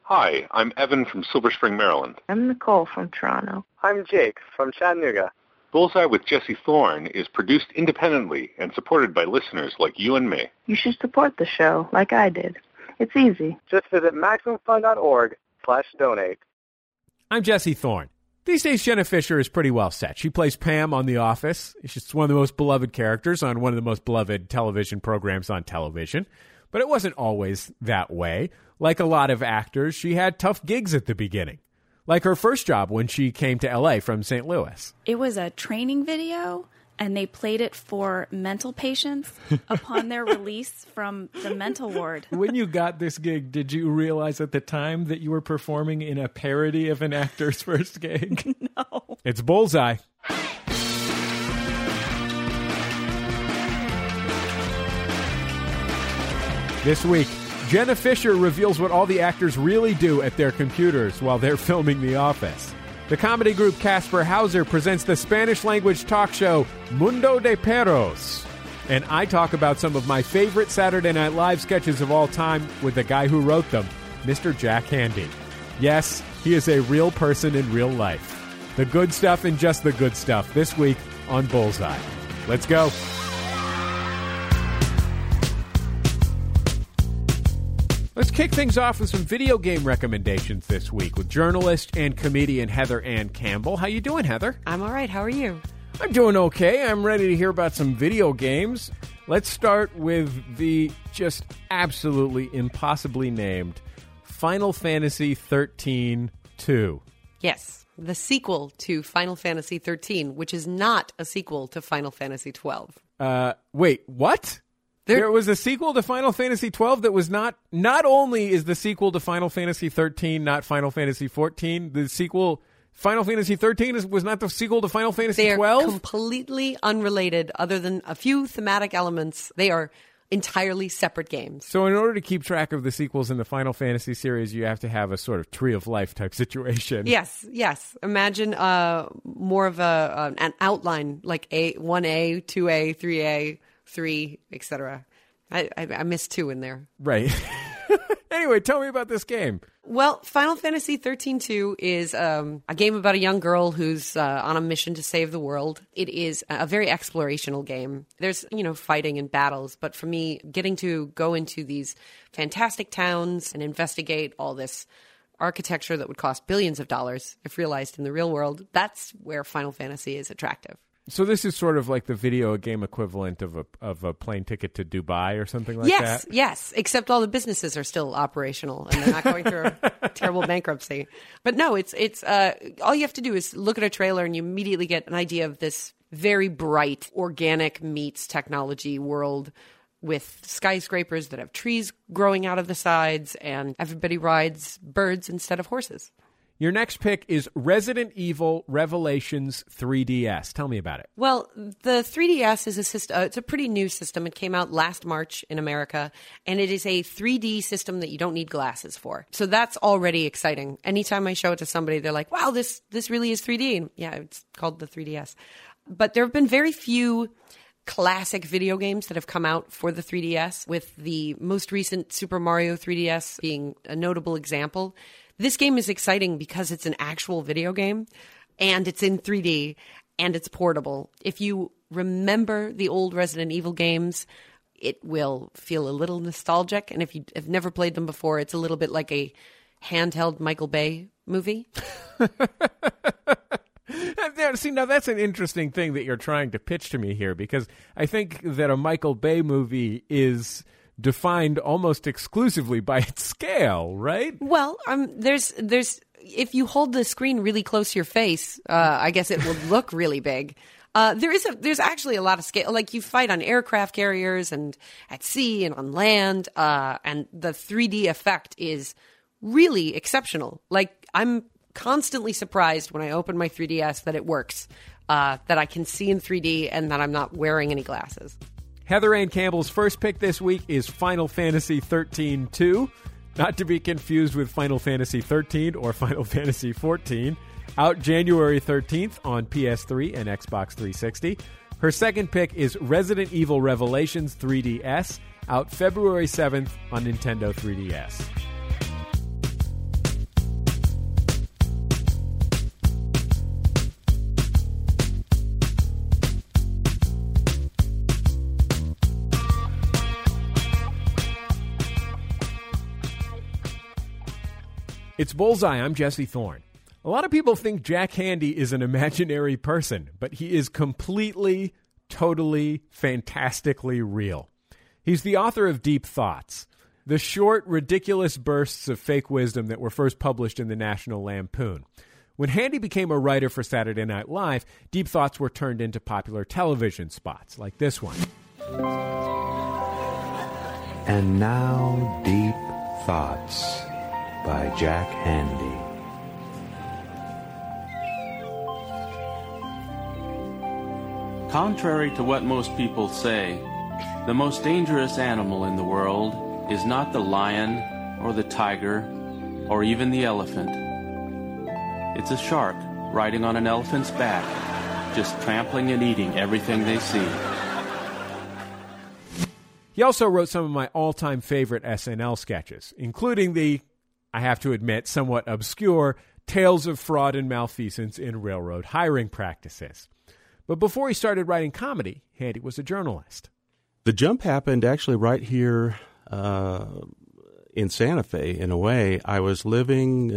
Hi, I'm Evan from Silver Spring, Maryland. I'm Nicole from Toronto. I'm Jake from Chattanooga. Bullseye with Jesse Thorne is produced independently and supported by listeners like you and me. You should support the show like I did. It's easy. Just visit MaximumFun.org/donate. I'm Jesse Thorne. These days, Jenna Fischer is pretty well set. She plays Pam on The Office. She's one of the most beloved characters on one of the most beloved television programs on television. But it wasn't always that way. Like a lot of actors, she had tough gigs at the beginning. Like her first job when she came to L.A. from St. Louis. It was a training video, and they played it for mental patients upon their release from the mental ward. When you got this gig, did you realize at the time that you were performing in a parody of an actor's first gig? No. It's Bullseye. This week, Jenna Fischer reveals what all the actors really do at their computers while they're filming The Office. The comedy group Casper Hauser presents the Spanish-language talk show Mundo de Perros. And I talk about some of my favorite Saturday Night Live sketches of all time with the guy who wrote them, Mr. Jack Handey. Yes, he is a real person in real life. The good stuff and just the good stuff this week on Bullseye. Let's go. Let's kick things off with some video game recommendations this week with journalist and comedian Heather Ann Campbell. How you doing, Heather? I'm all right. How are you? I'm doing okay. I'm ready to hear about some video games. Let's start with the just absolutely impossibly named Final Fantasy 13-2. Yes, the sequel to Final Fantasy 13, which is not a sequel to Final Fantasy 12. Wait, what? There was a sequel to Final Fantasy 12 that was not only is the sequel to Final Fantasy 13 not Final Fantasy 14, the sequel Final Fantasy 13 was not the sequel to Final Fantasy 12? They are completely unrelated other than a few thematic elements. They are entirely separate games. So in order to keep track of the sequels in the Final Fantasy series, you have to have a sort of tree of life type situation. Yes. Imagine more of an outline like 1A, 2A, 3A, 3, etc. I missed 2 in there. Right. Anyway, tell me about this game. Well, Final Fantasy 13-2 is a game about a young girl who's on a mission to save the world. It is a very explorational game. There's, fighting and battles, but for me, getting to go into these fantastic towns and investigate all this architecture that would cost billions of dollars if realized in the real world, that's where Final Fantasy is attractive. So this is sort of like the video game equivalent of a plane ticket to Dubai or something like that? Yes, except all the businesses are still operational and they're not going through a terrible bankruptcy. But no, it's all you have to do is look at a trailer and you immediately get an idea of this very bright organic meets technology world with skyscrapers that have trees growing out of the sides and everybody rides birds instead of horses. Your next pick is Resident Evil Revelations 3DS. Tell me about it. Well, the 3DS is a system. It's a pretty new system. It came out last March in America, and it is a 3D system that you don't need glasses for. So that's already exciting. Anytime I show it to somebody, they're like, wow, this really is 3D. And yeah, it's called the 3DS. But there have been very few classic video games that have come out for the 3DS, with the most recent Super Mario 3DS being a notable example. This game is exciting because it's an actual video game, and it's in 3D, and it's portable. If you remember the old Resident Evil games, it will feel a little nostalgic, and if you have never played them before, it's a little bit like a handheld Michael Bay movie. See, now that's an interesting thing that you're trying to pitch to me here, because I think that a Michael Bay movie is defined almost exclusively by its scale, right? Well, there's if you hold the screen really close to your face, I guess it will look really big. There's actually a lot of scale. Like, you fight on aircraft carriers and at sea and on land, and the 3D effect is really exceptional. Like, I'm constantly surprised when I open my 3DS that it works, that I can see in 3D and that I'm not wearing any glasses. Heather Ann Campbell's first pick this week is Final Fantasy 13-2, not to be confused with Final Fantasy 13 or Final Fantasy 14, out January 13th on PS3 and Xbox 360. Her second pick is Resident Evil Revelations 3DS, out February 7th on Nintendo 3DS. It's Bullseye. I'm Jesse Thorne. A lot of people think Jack Handey is an imaginary person, but he is completely, totally, fantastically real. He's the author of Deep Thoughts, the short, ridiculous bursts of fake wisdom that were first published in the National Lampoon. When Handey became a writer for Saturday Night Live, Deep Thoughts were turned into popular television spots, like this one. And now, Deep Thoughts by Jack Handey. Contrary to what most people say, the most dangerous animal in the world is not the lion or the tiger or even the elephant. It's a shark riding on an elephant's back, just trampling and eating everything they see. He also wrote some of my all-time favorite SNL sketches, including the, I have to admit, somewhat obscure Tales of Fraud and Malfeasance in Railroad Hiring Practices. But before he started writing comedy, Handey was a journalist. The jump happened actually right here in Santa Fe, in a way. I was living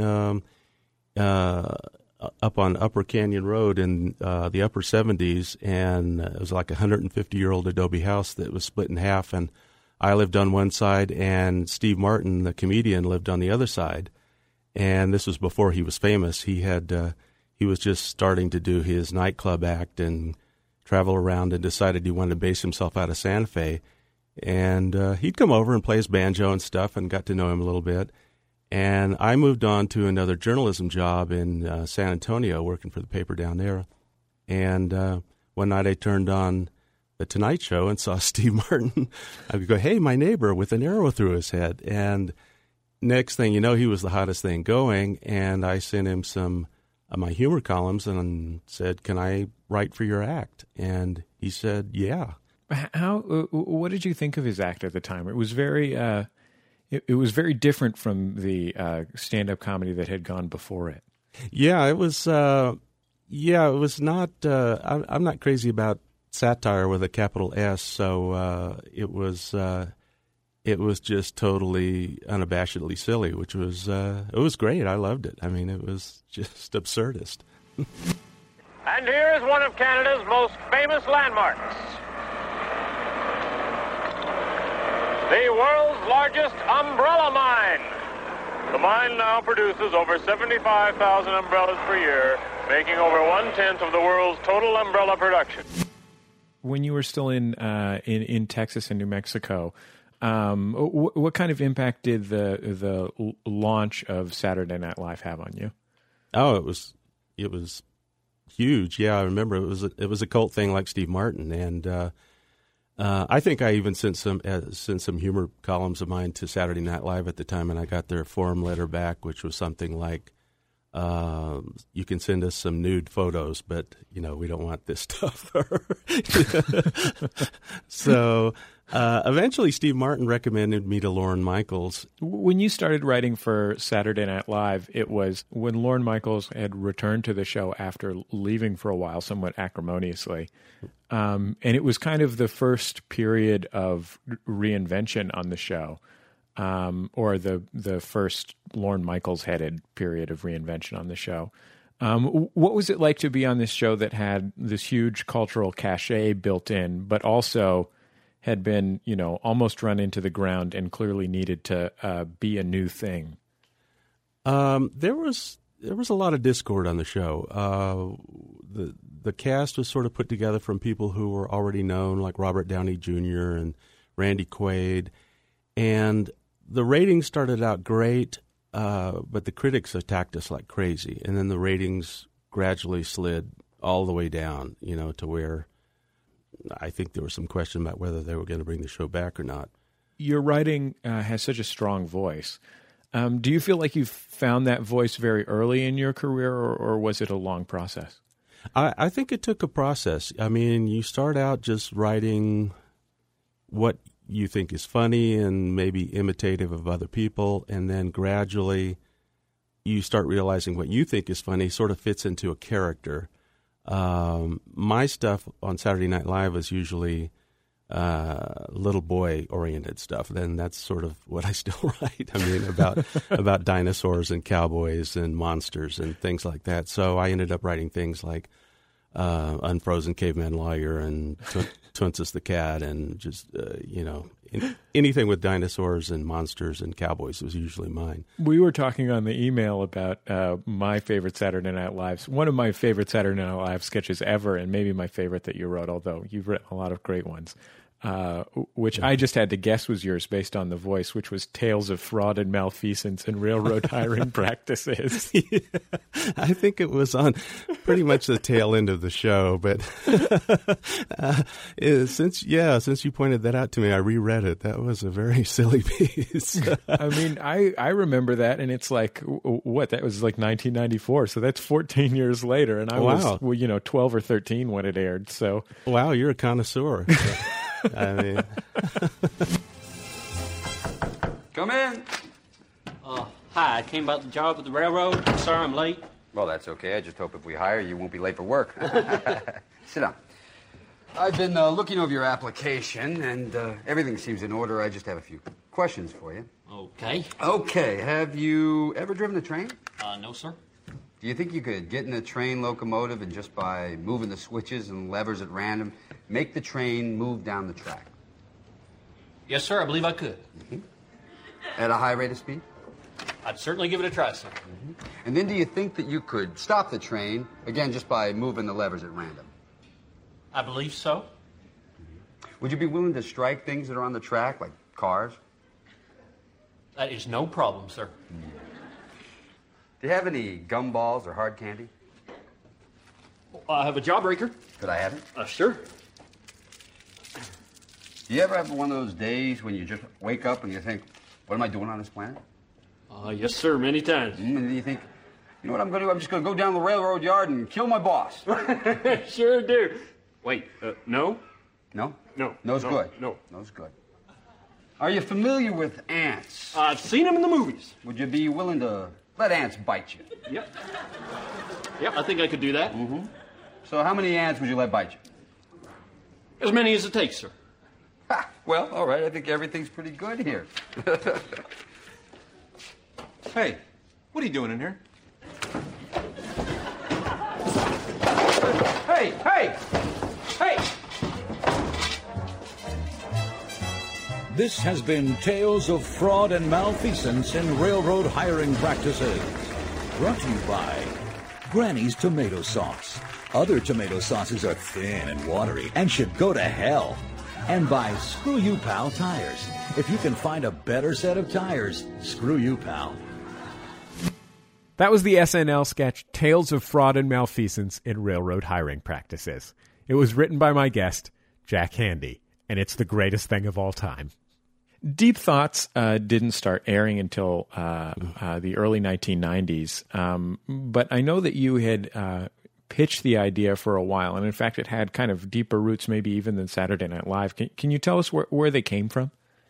up on Upper Canyon Road in the upper 70s, and it was like a 150-year-old adobe house that was split in half, and I lived on one side, and Steve Martin, the comedian, lived on the other side. And this was before he was famous. He was just starting to do his nightclub act and travel around, and decided he wanted to base himself out of Santa Fe. And he'd come over and play his banjo and stuff, and got to know him a little bit. And I moved on to another journalism job in San Antonio, working for the paper down there. And one night I turned on The Tonight Show and saw Steve Martin. I would go, "Hey, my neighbor," with an arrow through his head. And next thing you know, he was the hottest thing going. And I sent him some of my humor columns and said, "Can I write for your act?" And he said, "Yeah." What did you think of his act at the time? It was very... It was very different from the stand-up comedy that had gone before it. Yeah, it was. It was not. I'm not crazy about satire with a capital S, so it was just totally unabashedly silly, which was it was great. I loved it. I mean, it was just absurdist. And here is one of Canada's most famous landmarks. The world's largest umbrella mine. The mine now produces over 75,000 umbrellas per year, making over 1/10 of the world's total umbrella production. When you were still in Texas and New Mexico, what kind of impact did the launch of Saturday Night Live have on you? Oh, it was huge. Yeah, I remember it was a cult thing like Steve Martin, and I think I even sent some humor columns of mine to Saturday Night Live at the time, and I got their form letter back, which was something like, "You can send us some nude photos, but we don't want this stuff." So eventually, Steve Martin recommended me to Lorne Michaels. When you started writing for Saturday Night Live, it was when Lorne Michaels had returned to the show after leaving for a while, somewhat acrimoniously. And it was kind of the first period of reinvention on the show, or the first Lorne Michaels-headed period of reinvention on the show. What was it like to be on this show that had this huge cultural cachet built in, but also had been, almost run into the ground and clearly needed to be a new thing? There was a lot of discord on the show. The cast was sort of put together from people who were already known, like Robert Downey Jr. and Randy Quaid. And the ratings started out great, but the critics attacked us like crazy. And then the ratings gradually slid all the way down, to where I think there was some question about whether they were going to bring the show back or not. Your writing has such a strong voice. Do you feel like you found that voice very early in your career, or was it a long process? I think it took a process. I mean, you start out just writing what you think is funny and maybe imitative of other people, and then gradually you start realizing what you think is funny sort of fits into a character. My stuff on Saturday Night Live was usually little boy-oriented stuff, then that's sort of what I still write. I mean, about dinosaurs and cowboys and monsters and things like that. So I ended up writing things like Unfrozen Caveman Lawyer and Twinsus the Cat, and just, anything with dinosaurs and monsters and cowboys was usually mine. We were talking on the email about my favorite Saturday Night Lives. One of my favorite Saturday Night Live sketches ever, and maybe my favorite that you wrote, although you've written a lot of great ones, which I just had to guess was yours based on the voice, which was Tales of Fraud and Malfeasance and Railroad Hiring Practices. Yeah, I think it was on pretty much the tail end of the show, but since you pointed that out to me, I reread it. That was a very silly piece. I mean, I remember that, and it's like, what, that was like 1994, so that's 14 years later, and I was 12 or 13 when it aired. So wow, you're a connoisseur. I mean, come in. Hi, I came about the job at the railroad. Sorry I'm late. Well, that's okay. I just hope if we hire you, won't be late for work. Sit down. I've been looking over your application, and everything seems in order. I just have a few questions for you. Okay. Okay. Have you ever driven a train? No, sir. Do you think you could get in a train locomotive and just by moving the switches and levers at random, make the train move down the track? Yes, sir, I believe I could. Mm-hmm. At a high rate of speed? I'd certainly give it a try, sir. Mm-hmm. And then do you think that you could stop the train, again, just by moving the levers at random? I believe so. Mm-hmm. Would you be willing to strike things that are on the track, like cars? That is no problem, sir. Mm-hmm. Do you have any gumballs or hard candy? I have a jawbreaker. Could I have it? Sure. Do you ever have one of those days when you just wake up and you think, what am I doing on this planet? Yes, sir, many times. And then you think, you know what I'm going to do? I'm just going to go down the railroad yard and kill my boss. Sure do. Wait, no? No? No. No's good. No. No's good. Are you familiar with ants? I've seen them in the movies. Would you be willing to let ants bite you? Yep. Yep, I think I could do that. Mm-hmm. So how many ants would you let bite you? As many as it takes, sir. Ha! Well, all right. I think everything's pretty good here. Hey, what are you doing in here? Hey! This has been Tales of Fraud and Malfeasance in Railroad Hiring Practices. Brought to you by Granny's Tomato Sauce. Other tomato sauces are thin and watery and should go to hell. And by Screw You Pal Tires. If you can find a better set of tires, screw you, pal. That was the SNL sketch Tales of Fraud and Malfeasance in Railroad Hiring Practices. It was written by my guest, Jack Handey, and it's the greatest thing of all time. Deep Thoughts didn't start airing until the early 1990s, but I know that you had pitched the idea for a while, and in fact it had kind of deeper roots maybe even than Saturday Night Live. Can you tell us where they came from?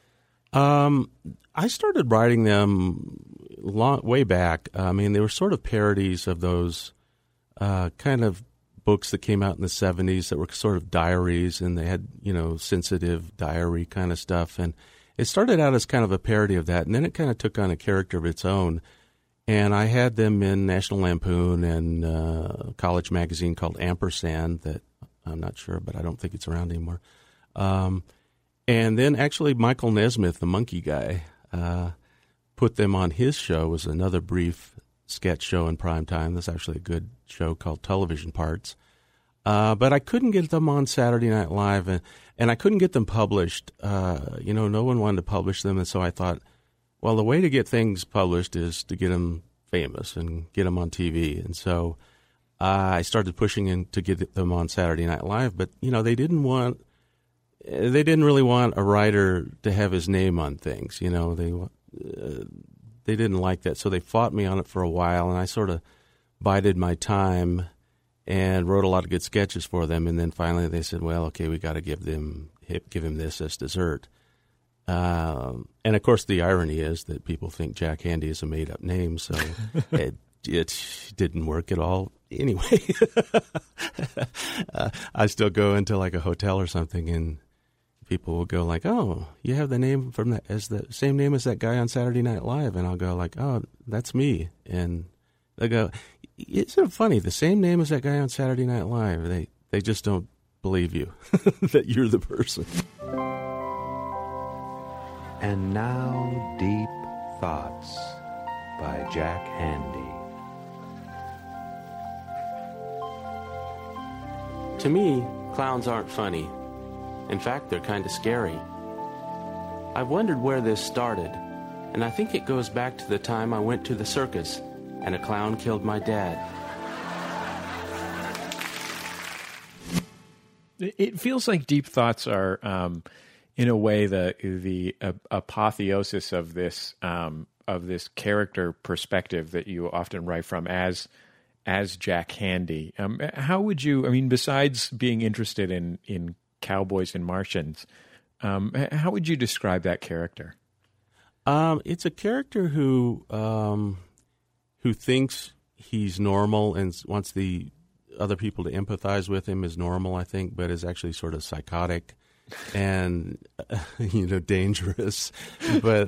I started writing them way back. I mean, they were sort of parodies of those kind of books that came out in the 70s that were sort of diaries, and they had, sensitive diary kind of stuff. And it started out as kind of a parody of that, and then it kind of took on a character of its own. And I had them in National Lampoon and a college magazine called Ampersand that I'm not sure, but I don't think it's around anymore. And then actually Michael Nesmith, the monkey guy, put them on his show. It was another brief sketch show in prime time. That's actually a good show called Television Parts. But I couldn't get them on Saturday Night Live, and I couldn't get them published. No one wanted to publish them, and so I thought, well, the way to get things published is to get them famous and get them on TV. And so I started pushing in to get them on Saturday Night Live, but, they didn't really want a writer to have his name on things. They didn't like that, so they fought me on it for a while, and I sort of bided my time and wrote a lot of good sketches for them. And then finally they said, well, okay, we got to give him this as dessert. And of course, the irony is that people think Jack Handey is a made-up name, so it didn't work at all. Anyway, I still go into like a hotel or something, and people will go like, "Oh, you have the name from that as the same name as that guy on Saturday Night Live," and I'll go like, "Oh, that's me," and they go, "Isn't it funny? The same name as that guy on Saturday Night Live." They just don't believe you that you're the person. And now, Deep Thoughts by Jack Handy. To me, clowns aren't funny. In fact, they're kind of scary. I've wondered where this started, and I think it goes back to the time I went to the circus and a clown killed my dad. It feels like Deep Thoughts are, in a way, the apotheosis of this character perspective that you often write from as Jack Handy. How would you? I mean, besides being interested in cowboys and Martians, how would you describe that character? It's a character who thinks he's normal and wants the other people to empathize with him as normal, I think, but is actually sort of psychotic and dangerous, but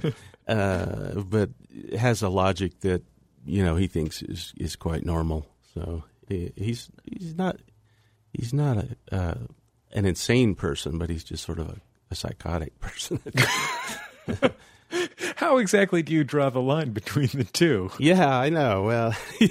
has a logic that he thinks is quite normal. So he's not an insane person, but he's just sort of a psychotic person. How exactly do you draw the line between the two? Yeah, I know. Well,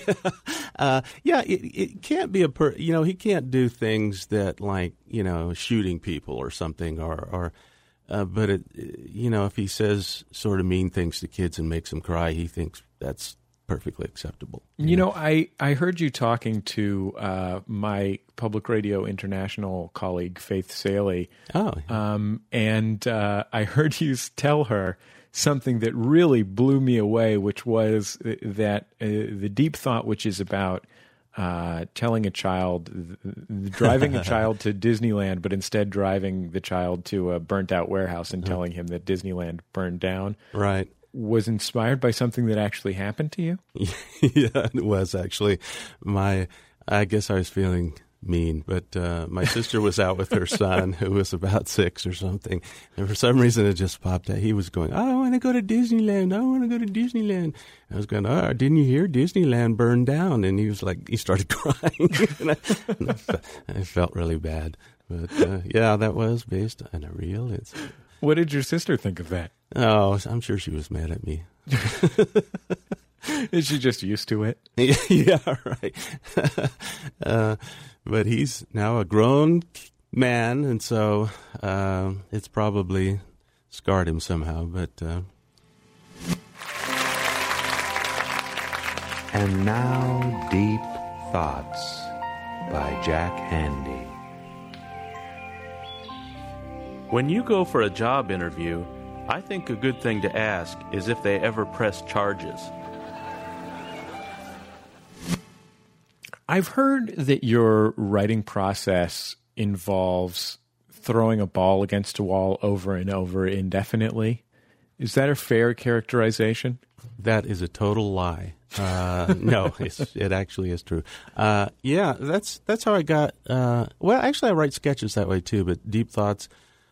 it can't be he can't do things that like, shooting people or something but if he says sort of mean things to kids and makes them cry, he thinks that's perfectly acceptable. I heard you talking to my Public Radio International colleague, Faith Saley. Oh. And I heard you tell her something that really blew me away, which was that the Deep Thought, which is about driving a child to Disneyland, but instead driving the child to a burnt-out warehouse and telling him that Disneyland burned down. Right. Was inspired by something that actually happened to you? Yeah, it was actually. I guess I was feeling mean, but my sister was out with her son, who was about 6 or something, and for some reason it just popped out. He was going, "I want to go to Disneyland. I want to go to Disneyland." I was going, "Oh, didn't you hear Disneyland burned down?" And he was like, he started crying. and I felt really bad. But that was based on a real incident. What did your sister think of that? Oh, I'm sure she was mad at me. Is she just used to it? Yeah, right. But he's now a grown man, and so it's probably scarred him somehow. But And now, Deep Thoughts by Jack Handy. When you go for a job interview, I think a good thing to ask is if they ever press charges. I've heard that your writing process involves throwing a ball against a wall over and over indefinitely. Is that a fair characterization? That is a total lie. No, it actually is true. That's how I got. Well, actually, I write sketches that way too. But Deep Thoughts,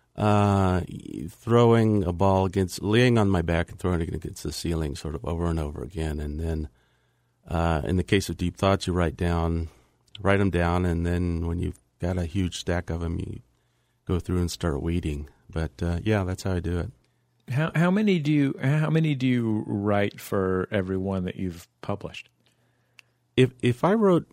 throwing a ball laying on my back and throwing it against the ceiling, sort of over and over again, and then. In the case of Deep Thoughts, you write them down, and then when you've got a huge stack of them, you go through and start weeding. But that's how I do it. How many do you write for every one that you've published? If I wrote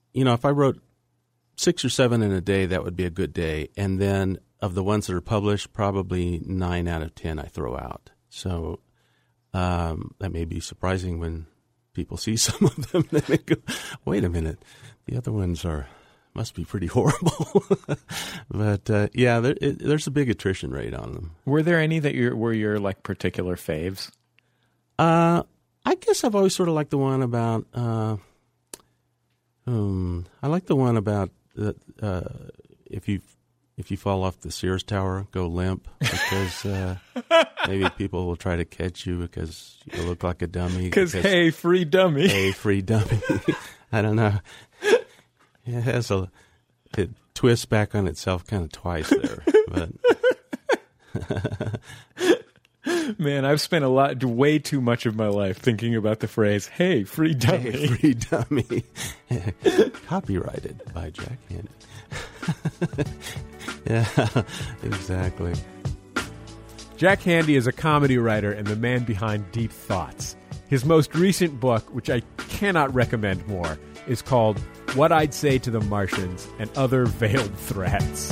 6 or 7 in a day, that would be a good day. And then of the ones that are published, probably 9 out of 10 I throw out. So that may be surprising when people see some of them, and they go, "Wait a minute, the other ones must be pretty horrible." But there's a big attrition rate on them. Were there any that were your like particular faves? I guess I've always sort of liked the one about. I like the one about if you fall off the Sears Tower, go limp, because maybe people will try to catch you because you look like a dummy. Because, hey, free dummy. Hey, free dummy. I don't know. It twists back on itself kind of twice there. But Man, I've spent way too much of my life thinking about the phrase, hey, free dummy. Hey, free dummy. Copyrighted by Jack Handy. Yeah, exactly. Jack Handy is a comedy writer and the man behind Deep Thoughts. His most recent book, which I cannot recommend more, is called What I'd Say to the Martians and Other Veiled Threats.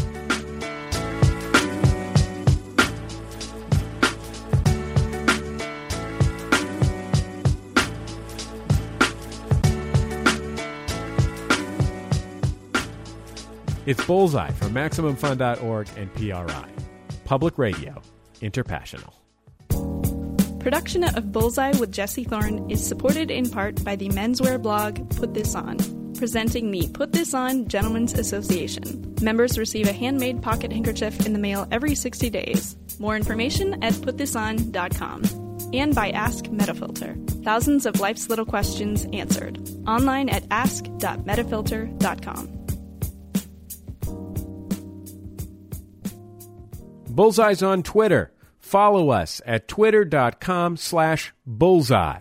It's Bullseye from MaximumFun.org and PRI. Public Radio. Interpassional. Production of Bullseye with Jesse Thorne is supported in part by the menswear blog Put This On, presenting the Put This On Gentlemen's Association. Members receive a handmade pocket handkerchief in the mail every 60 days. More information at putthison.com. And by Ask Metafilter. Thousands of life's little questions answered. Online at ask.metafilter.com. Bullseye's on Twitter. Follow us at twitter.com/bullseye.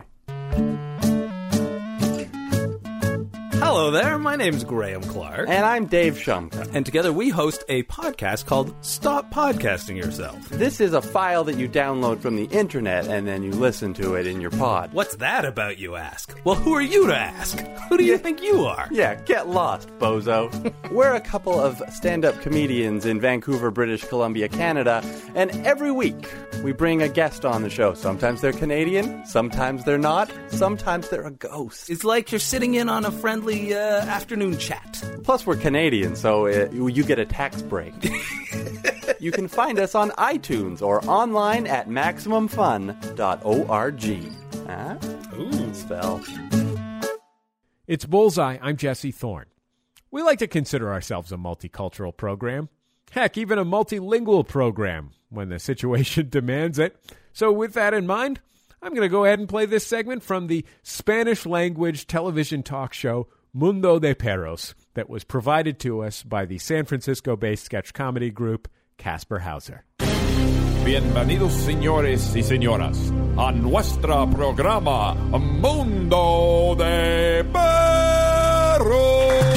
Hello there, my name's Graham Clark. And I'm Dave Shumka. And together we host a podcast called Stop Podcasting Yourself. This is a file that you download from the internet and then you listen to it in your pod. What's that about, you ask? Well, who are you to ask? Who do you think you are? Yeah, get lost, bozo. We're a couple of stand-up comedians in Vancouver, British Columbia, Canada, and every week we bring a guest on the show. Sometimes they're Canadian, sometimes they're not, sometimes they're a ghost. It's like you're sitting in on a friendly afternoon chat. Plus, we're Canadian, so you get a tax break. You can find us on iTunes or online at MaximumFun.org. Huh? Ooh, spell. It's Bullseye. I'm Jesse Thorne. We like to consider ourselves a multicultural program. Heck, even a multilingual program when the situation demands it. So with that in mind, I'm going to go ahead and play this segment from the Spanish-language television talk show Mundo de Perros that was provided to us by the San Francisco-based sketch comedy group Casper Hauser. Bienvenidos, señores y señoras, a nuestro programa Mundo de Perros.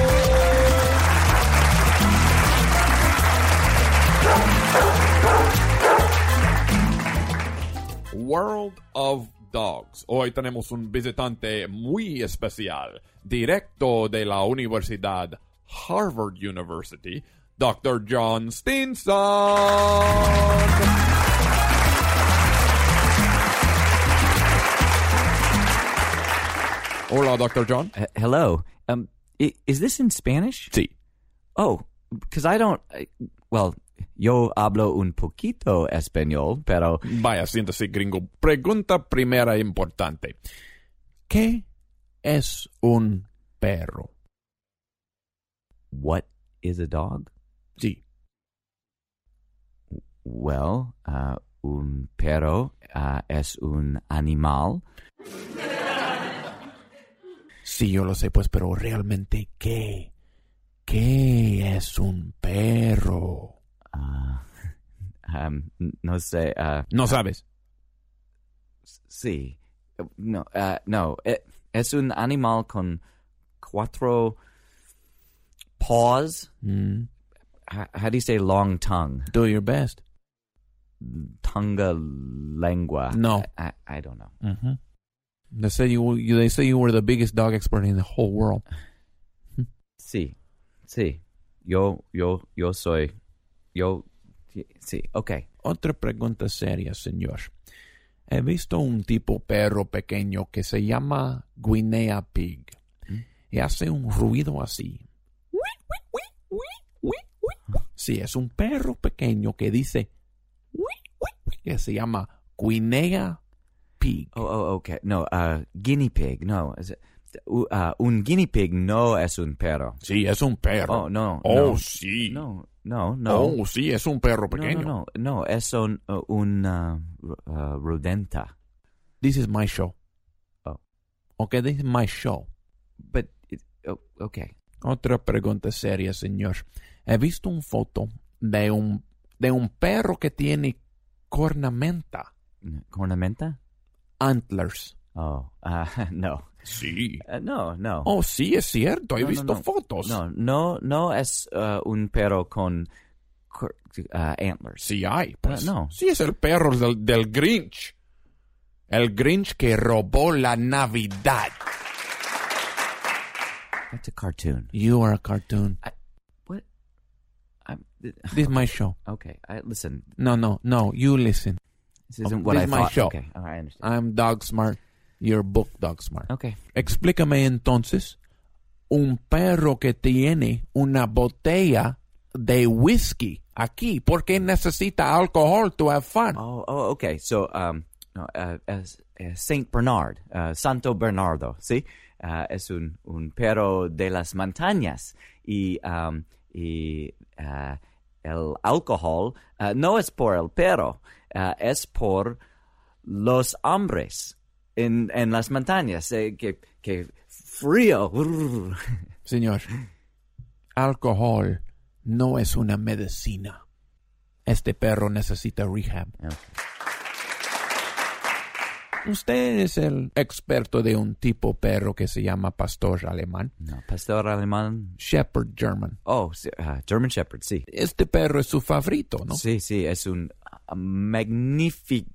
World of Dogs. Hoy tenemos un visitante muy especial, directo de la Universidad Harvard University, Dr. John Stinson. Hola, Dr. John. Hello. Is this in Spanish? Sí. Oh, because I don't... yo hablo un poquito español, pero... Vaya, siéntese, gringo. Pregunta primera importante. ¿Qué es un perro? What is a dog? Sí. Well, un perro es un animal. Sí, yo lo sé, pues, pero realmente, ¿qué? ¿Qué es un perro? No sé. ¿No sabes? Sí. No. Es un animal con 4 paws. Mm. How do you say long tongue? Do your best. Tonga lengua. No. I don't know. Mm-hmm. They say you were the biggest dog expert in the whole world. Sí. Yo soy... sí, okay. Otra pregunta seria, señor. He visto un tipo perro pequeño que se llama Guinea Pig. Y hace un ruido así. Sí, es un perro pequeño que dice que se llama Guinea Pig. Oh, okay. No, guinea pig. No, un guinea pig no es un perro. Sí, es un perro. Oh, no. Oh, sí. No. Oh, sí, es un perro pequeño. No, es un rodenta. This is my show. Oh. Okay, this is my show. But, okay. Otra pregunta seria, señor. He visto una foto de un de un perro que tiene cornamenta. ¿Cornamenta? Antlers. Oh, no. Sí. No. Oh, sí, es cierto. He No, visto no. fotos. No es un perro con antlers. Sí hay, pues. No. Sí, es el perro del Grinch. El Grinch que robó la Navidad. That's a cartoon. You are a cartoon. What? This is my show. Okay, listen. No, you listen. This isn't what This I is my thought. show. Okay, all right, I understand. I'm Dog Smart. You're Book Dog Smart. Okay. Explícame entonces, un perro que tiene una botella de whisky aquí, ¿por qué necesita alcohol to have fun? Oh, okay. So, Saint Bernard, Santo Bernardo, ¿sí? Es un perro de las montañas y el alcohol no es por el perro, es por los hombres en las montañas, que frío. Señor, alcohol no es una medicina. Este perro necesita rehab. Okay. Usted es el experto de un tipo perro que se llama pastor alemán. No, pastor alemán. Shepherd German. Oh, German Shepherd, sí. Este perro es su favorito, ¿no? Sí, es un magnificent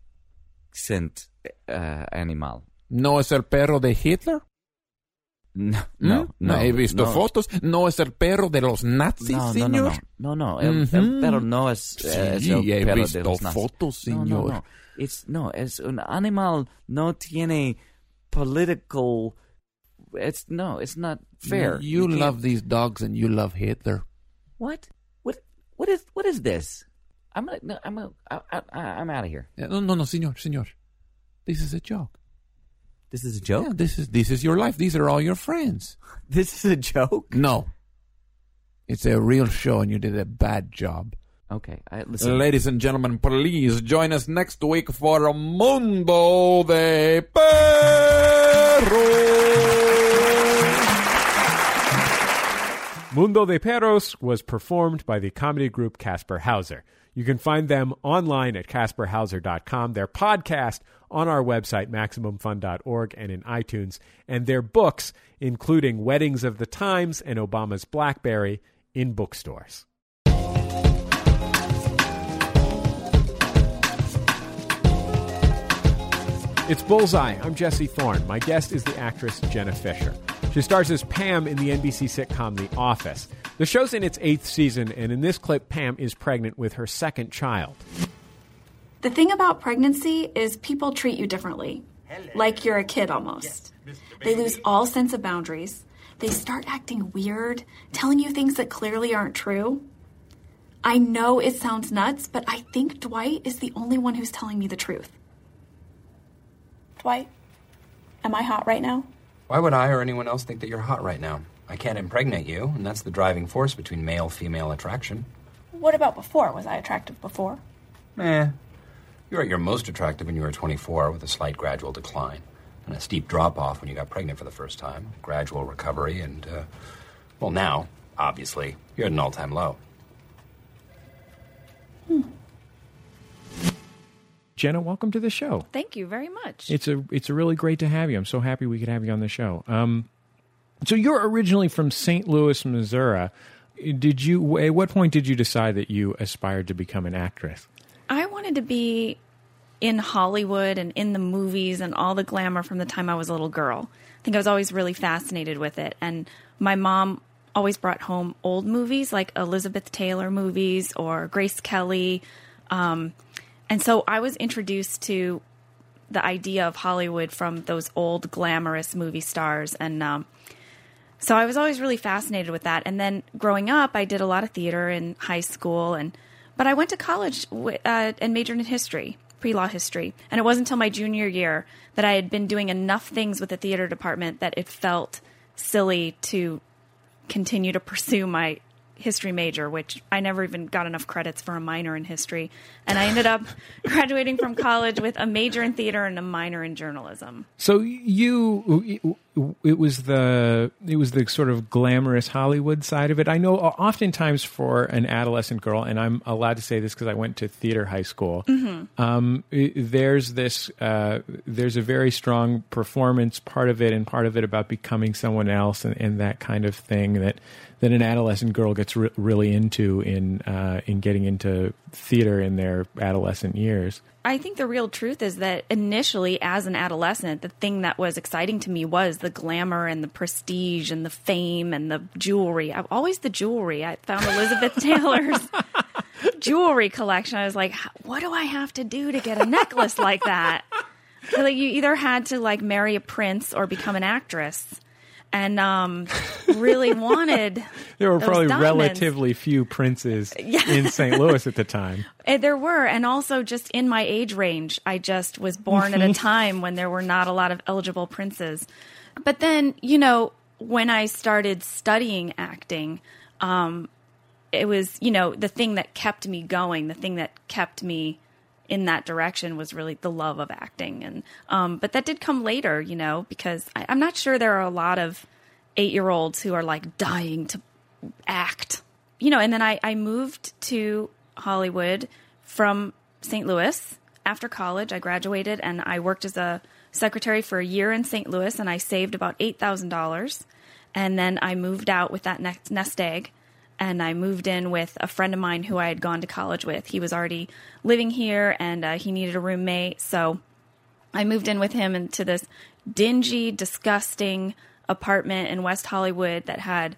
animal. ¿No es el perro de Hitler? No. He visto fotos. ¿No es el perro de los nazis, señor? No. El perro no es, es el he perro visto de los nazis. fotos, señor. No. Es un animal, no tiene political. It's not fair. You love these dogs and you love Hitler. What is this? I'm out of here. No, señor. This is a joke. This is a joke? Yeah, this is your life. These are all your friends. This is a joke? No. It's a real show and you did a bad job. Okay, listen. Ladies and gentlemen, please join us next week for Mundo de Perros. Mundo de Perros was performed by the comedy group Casper Hauser. You can find them online at CasperHauser.com, their podcast on our website, MaximumFun.org, and in iTunes, and their books, including Weddings of the Times and Obama's BlackBerry, in bookstores. It's Bullseye. I'm Jesse Thorne. My guest is the actress Jenna Fischer. She stars as Pam in the NBC sitcom The Office. The show's in its 8th season, and in this clip, Pam is pregnant with her second child. The thing about pregnancy is people treat you differently, like you're a kid almost. They lose all sense of boundaries. They start acting weird, telling you things that clearly aren't true. I know it sounds nuts, but I think Dwight is the only one who's telling me the truth. Dwight, am I hot right now? Why would I or anyone else think that you're hot right now? I can't impregnate you, and that's the driving force between male-female attraction. What about before? Was I attractive before? You were at your most attractive when you were 24, with a slight gradual decline, and a steep drop-off when you got pregnant for the first time, gradual recovery, and, well, now, obviously, you're at an all-time low. Jenna, welcome to the show. Thank you very much. It's a really great to have you. I'm so happy we could have you on the show. So you're originally from St. Louis, Missouri. At what point did you decide that you aspired to become an actress? I wanted to be in Hollywood and in the movies and all the glamour from the time I was a little girl. I think I was always really fascinated with it. And my mom always brought home old movies like Elizabeth Taylor movies or Grace Kelly. And so I was introduced to the idea of Hollywood from those old glamorous movie stars. And so I was always really fascinated with that. And then growing up, I did a lot of theater in high school. But I went to college and majored in history, pre-law history. And it wasn't until my junior year that I had been doing enough things with the theater department that it felt silly to continue to pursue my history major, which I never even got enough credits for a minor in history. And I ended up graduating from college with a major in theater and a minor in journalism. So it was the sort of glamorous Hollywood side of it. I know oftentimes for an adolescent girl, and I'm allowed to say this because I went to theater high school. There's a very strong performance part of it, and part of it about becoming someone else, and that kind of thing that an adolescent girl gets really into in getting into theater in their adolescent years. I think the real truth is that initially, as an adolescent, the thing that was exciting to me was the glamour and the prestige and the fame and the jewelry. Always the jewelry. I found Elizabeth Taylor's jewelry collection. I was like, what do I have to do to get a necklace like that? So, like, you either had to like marry a prince or become an actress. And really wanted there were those probably diamonds. Relatively few princes in St. Louis at the time. There were, and also just in my age range, I just was born at a time when there were not a lot of eligible princes. But then, when I started studying acting, it was, the thing that kept me going, the thing that kept me in that direction was really the love of acting. And but that did come later, because I'm not sure there are a lot of 8-year-olds who are like dying to act, and then I moved to Hollywood from St. Louis after college. I graduated and I worked as a secretary for a year in St. Louis, and I saved about $8,000. And then I moved out with that nest egg. And I moved in with a friend of mine who I had gone to college with. He was already living here, and he needed a roommate. So I moved in with him into this dingy, disgusting apartment in West Hollywood that had,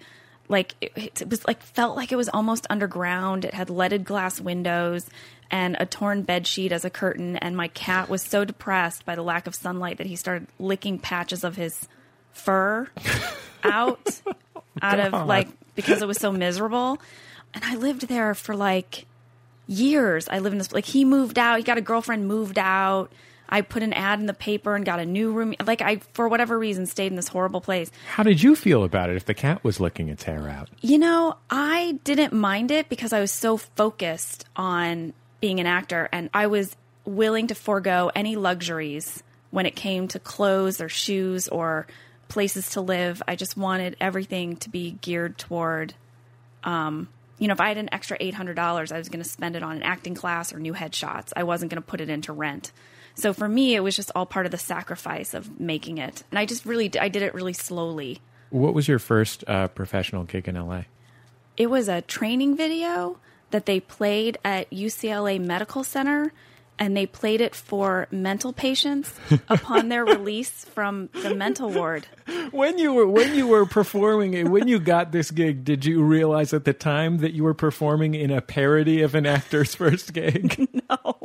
felt like it was almost underground. It had leaded glass windows and a torn bed sheet as a curtain. And my cat was so depressed by the lack of sunlight that he started licking patches of his fur out of because it was so miserable. And I lived there for years. I lived in this, he moved out, he got a girlfriend, moved out. I put an ad in the paper and got a new room. I, for whatever reason, stayed in this horrible place. How did you feel about it if the cat was licking its hair out? I didn't mind it because I was so focused on being an actor, and I was willing to forego any luxuries when it came to clothes or shoes or places to live. I just wanted everything to be geared toward, if I had an extra $800, I was going to spend it on an acting class or new headshots. I wasn't going to put it into rent. So for me, it was just all part of the sacrifice of making it. And I did it really slowly. What was your first professional gig in LA? It was a training video that they played at UCLA Medical Center. And they played it for mental patients upon their release from the mental ward. When you were performing it, when you got this gig, did you realize at the time that you were performing in a parody of an actor's first gig? No.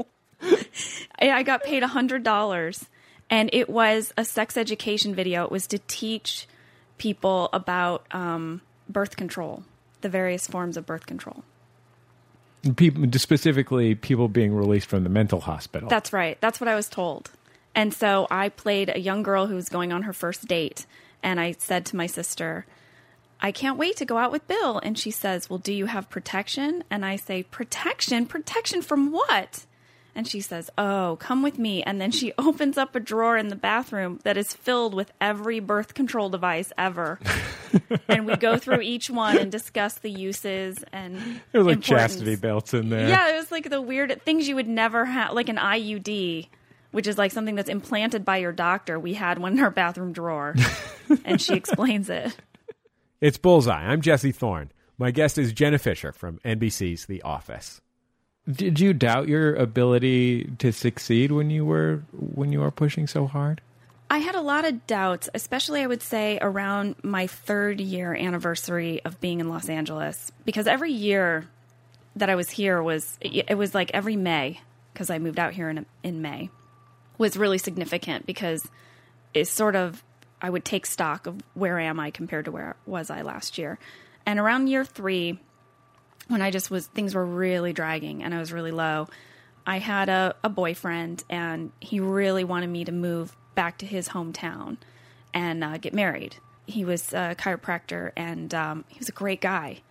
I got paid $100, and it was a sex education video. It was to teach people about birth control, the various forms of birth control. Specifically, people being released from the mental hospital. That's right. That's what I was told. And so I played a young girl who was going on her first date. And I said to my sister, I can't wait to go out with Bill. And she says, well, do you have protection? And I say, protection? Protection from what? And she says, oh, come with me. And then she opens up a drawer in the bathroom that is filled with every birth control device ever. And we go through each one and discuss the uses and there were importance. Chastity belts in there. Yeah, it was like the weird things you would never have, like an IUD, which is like something that's implanted by your doctor. We had one in our bathroom drawer, and she explains it. It's Bullseye. I'm Jesse Thorne. My guest is Jenna Fischer from NBC's The Office. Did you doubt your ability to succeed when you were pushing so hard? I had a lot of doubts, especially I would say around my 3rd year anniversary of being in Los Angeles, because every year that I was here was like every May, because I moved out here in May, was really significant because it's sort of, I would take stock of where am I compared to where was I last year. And around year 3, when things were really dragging and I was really low, I had a boyfriend, and he really wanted me to move back to his hometown and get married. He was a chiropractor, and he was a great guy.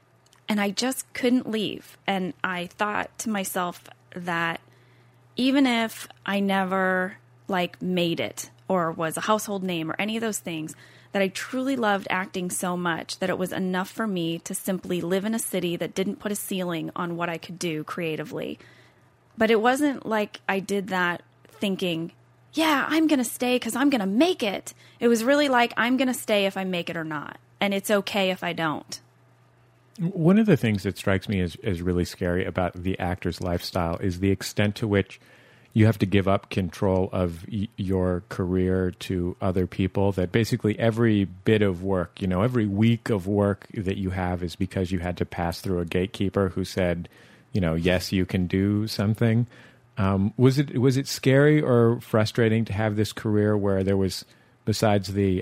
And I just couldn't leave. And I thought to myself that even if I never made it or was a household name or any of those things, that I truly loved acting so much that it was enough for me to simply live in a city that didn't put a ceiling on what I could do creatively. But it wasn't like I did that thinking, yeah, I'm going to stay because I'm going to make it. It was really like, I'm going to stay if I make it or not. And it's okay if I don't. One of the things that strikes me as really scary about the actor's lifestyle is the extent to which you have to give up control of your career to other people, that basically every bit of work, every week of work that you have is because you had to pass through a gatekeeper who said, yes, you can do something. Was it scary or frustrating to have this career where there was, besides the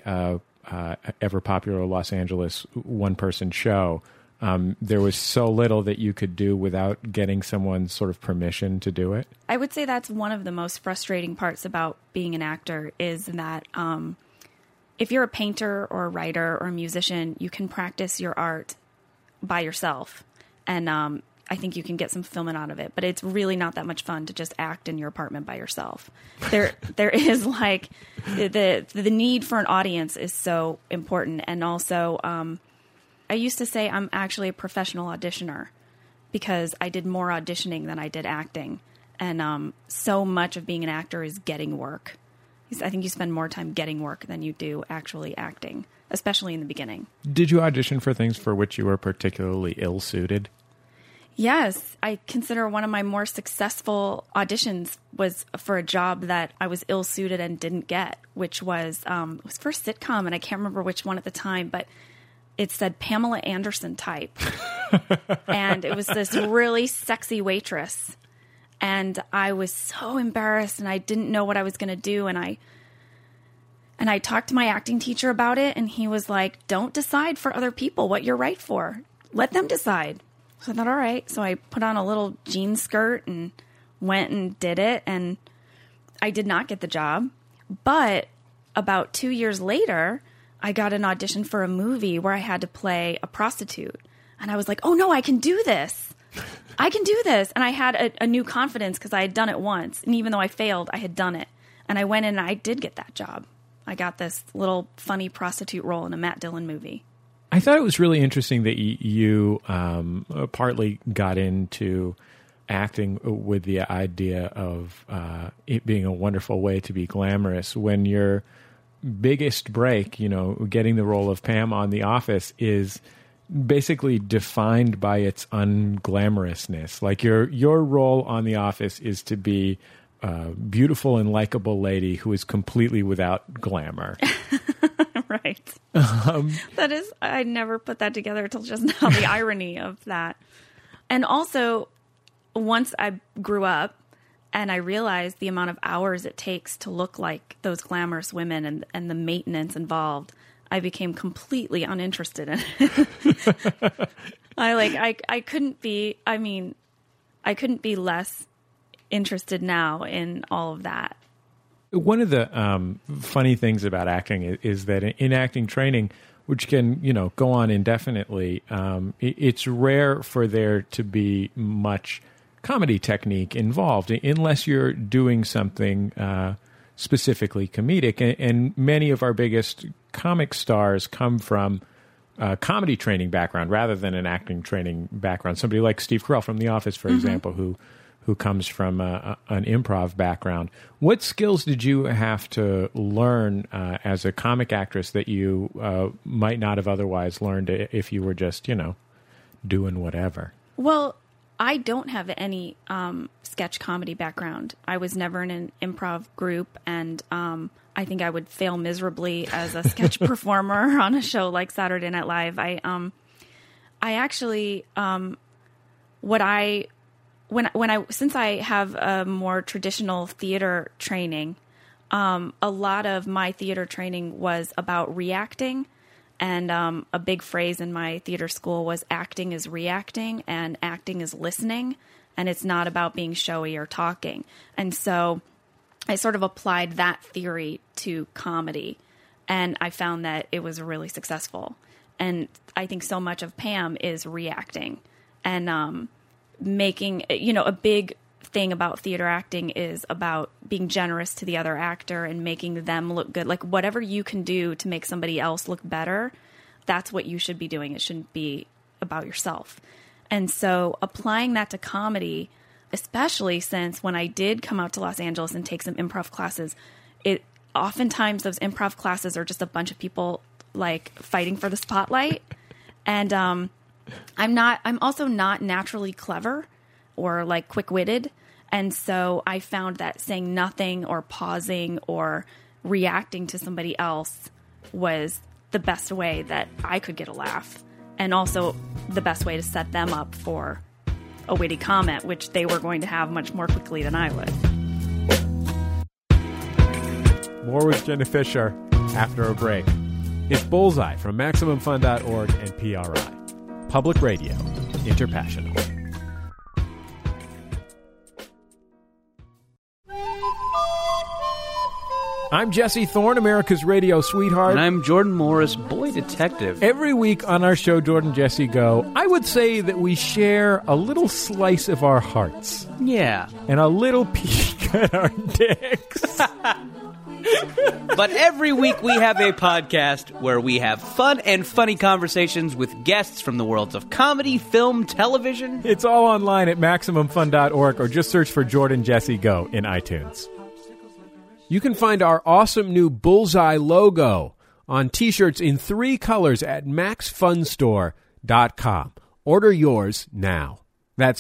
ever popular Los Angeles one-person show, there was so little that you could do without getting someone's sort of permission to do it? I would say that's one of the most frustrating parts about being an actor is that if you're a painter or a writer or a musician, you can practice your art by yourself. And I think you can get some fulfillment out of it. But it's really not that much fun to just act in your apartment by yourself. There is the need for an audience is so important. And also I used to say I'm actually a professional auditioner because I did more auditioning than I did acting. And so much of being an actor is getting work. I think you spend more time getting work than you do actually acting, especially in the beginning. Did you audition for things for which you were particularly ill-suited? Yes. I consider one of my more successful auditions was for a job that I was ill-suited and didn't get, which was it was for a sitcom, and I can't remember which one at the time, but it said Pamela Anderson type. And it was this really sexy waitress. And I was so embarrassed and I didn't know what I was going to do. And I talked to my acting teacher about it. And he was like, don't decide for other people what you're right for. Let them decide. So I thought, all right. So I put on a little jean skirt and went and did it. And I did not get the job. But about 2 years later, I got an audition for a movie where I had to play a prostitute. And I was like, oh, no, I can do this. I can do this. And I had a new confidence because I had done it once. And even though I failed, I had done it. And I went in and I did get that job. I got this little funny prostitute role in a Matt Dillon movie. I thought it was really interesting that you partly got into acting with the idea of it being a wonderful way to be glamorous when your biggest break, getting the role of Pam on The Office is basically defined by its unglamorousness. Like your role on The Office is to be a beautiful and likable lady who is completely without glamour. Right. That is, I never put that together until just now, the irony of that. And also, once I grew up and I realized the amount of hours it takes to look like those glamorous women and the maintenance involved, I became completely uninterested in it. I couldn't be less interested now in all of that. One of the funny things about acting is that in acting training, which can, go on indefinitely, it's rare for there to be much comedy technique involved unless you're doing something specifically comedic. And many of our biggest comic stars come from a comedy training background rather than an acting training background. Somebody like Steve Carell from The Office, for example, who comes from an improv background. What skills did you have to learn as a comic actress that you might not have otherwise learned if you were just, doing whatever? Well, I don't have any sketch comedy background. I was never in an improv group, and I think I would fail miserably as a sketch performer on a show like Saturday Night Live. Since I have a more traditional theater training, a lot of my theater training was about reacting. And a big phrase in my theater school was acting is reacting and acting is listening. And it's not about being showy or talking. And so I sort of applied that theory to comedy. And I found that it was really successful. And I think so much of Pam is reacting and making, a big thing about theater acting is about being generous to the other actor and making them look good. Like whatever you can do to make somebody else look better, that's what you should be doing. It shouldn't be about yourself. And so applying that to comedy, especially since when I did come out to Los Angeles and take some improv classes, oftentimes those improv classes are just a bunch of people like fighting for the spotlight. And I'm also not naturally clever or like quick-witted. And so I found that saying nothing or pausing or reacting to somebody else was the best way that I could get a laugh, and also the best way to set them up for a witty comment, which they were going to have much more quickly than I would. More with Jenna Fischer after a break. It's Bullseye from MaximumFun.org and PRI. Public Radio, Interpassional. I'm Jesse Thorne, America's radio sweetheart. And I'm Jordan Morris, boy detective. Every week on our show, Jordan Jesse Go, I would say that we share a little slice of our hearts. Yeah. And a little peek at our dicks. But every week we have a podcast where we have fun and funny conversations with guests from the worlds of comedy, film, television. It's all online at MaximumFun.org or just search for Jordan Jesse Go in iTunes. You can find our awesome new Bullseye logo on T-shirts in 3 colors at MaxFunStore.com. Order yours now. That's